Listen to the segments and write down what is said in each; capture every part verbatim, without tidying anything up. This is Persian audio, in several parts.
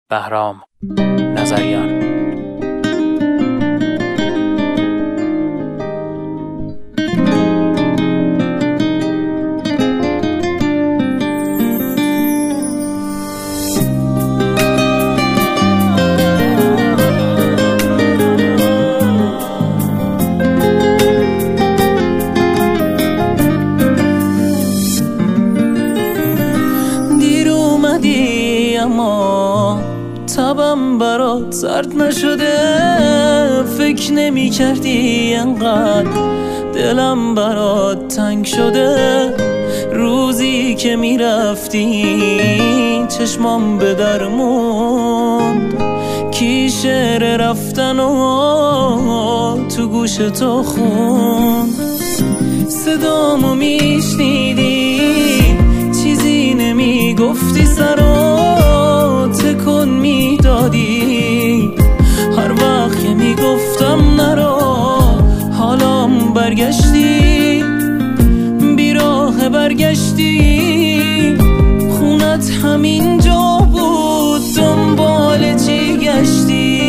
بهرام نظریان. اما تبم برات سرد نشده، فکر نمی کردی انقدر دلم برات تنگ شده. روزی که می رفتی چشمام به در موند، کی شعر رفتن و تو گوش تو خوند. صدامو می شنیدی چیزی نمی گفتی، سرو تکون می دادی هر وقت که می گفتم نرو. حالام برگشتی بیراه برگشتی، خونت همین جا بود دنبال چی گشتی.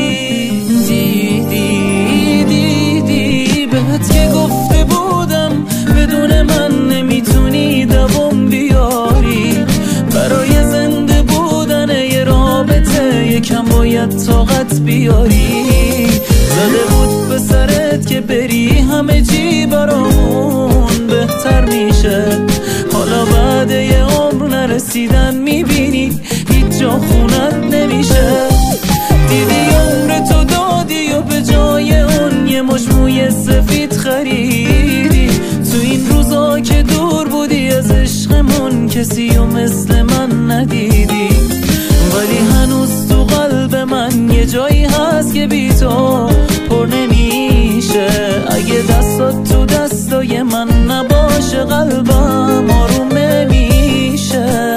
دیدی دیدی بهت که گفته بودم بدون من نمیتونی دوام بیاری. برای زنده بودن یه رابطه یکم باید طاقت بیاری. زده بود به سرت که بری همه چی برامون بهتر میشه. حالا بعد یه عمر نرسیدن میبینی هیچ جا خونت نمیشه. دیدی عمر تو دادی و به جای اون یه مش موی سفید خریدی. تو این روزا که دور بودی از عشقمون کسی و مثل من ندیدی. ولی هنوز تو قلب من یه جایی هست که بی تو پر نمیشه. اگه دستات تو دستای من نباشه قلبم آروم نمیشه.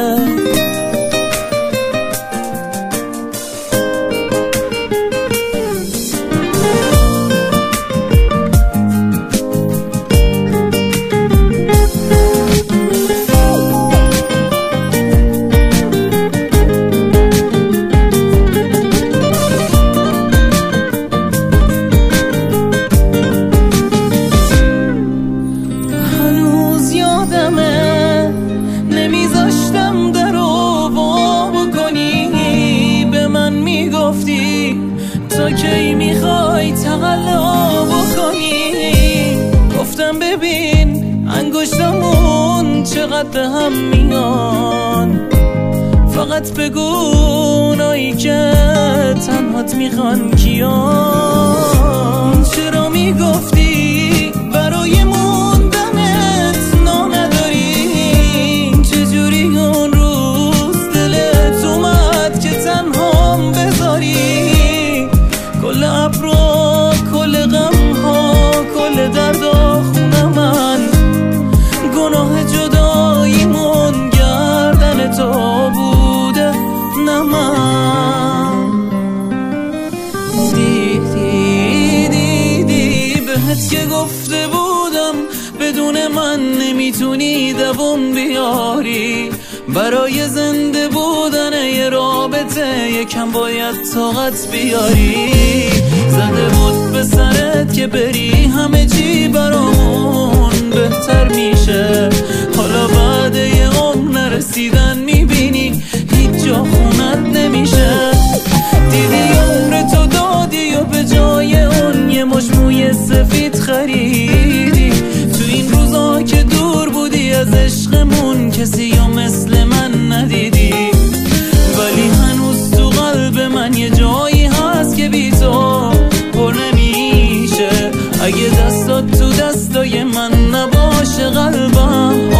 نمیذاشتم در رو وا بکنی، به من میگفتی تا کی میخوای تقلا بکنی. گفتم ببین انگشتمون چقدر به هم میان، فقط بگو اونایی که تنهات میخوان کیان. چرا میگفتی برای موندنت نا نداری؟ چجوری اون روز دلت اومد که تنهام بذاری؟ کل ابرا کل غم ها کل دردا خونه من، گناه جداییمون گردن تو بوده نه من. دیدی دیدی بهت که گفته بودم بدون من نمیتونی دوام بیاری. برای زنده بودن یه رابطه یکم باید طاقت بیاری. زده بود به سرت که بری همه چی برامون بهتر میشه. حالا بعد یه عمر نرسیدن میبینی هیچ جا خونت نمیشه. دیدی عمر تو دادی و به جای اون یه مش موی سفید خریدی. تو این روزا که دور بودی از عشقمون کسی و مثل من ندیدی. ولی هنوز تو قلب من یه جایی هست که بی تو پر نمیشه. اگه دستات تو دستای من نباشه قلبم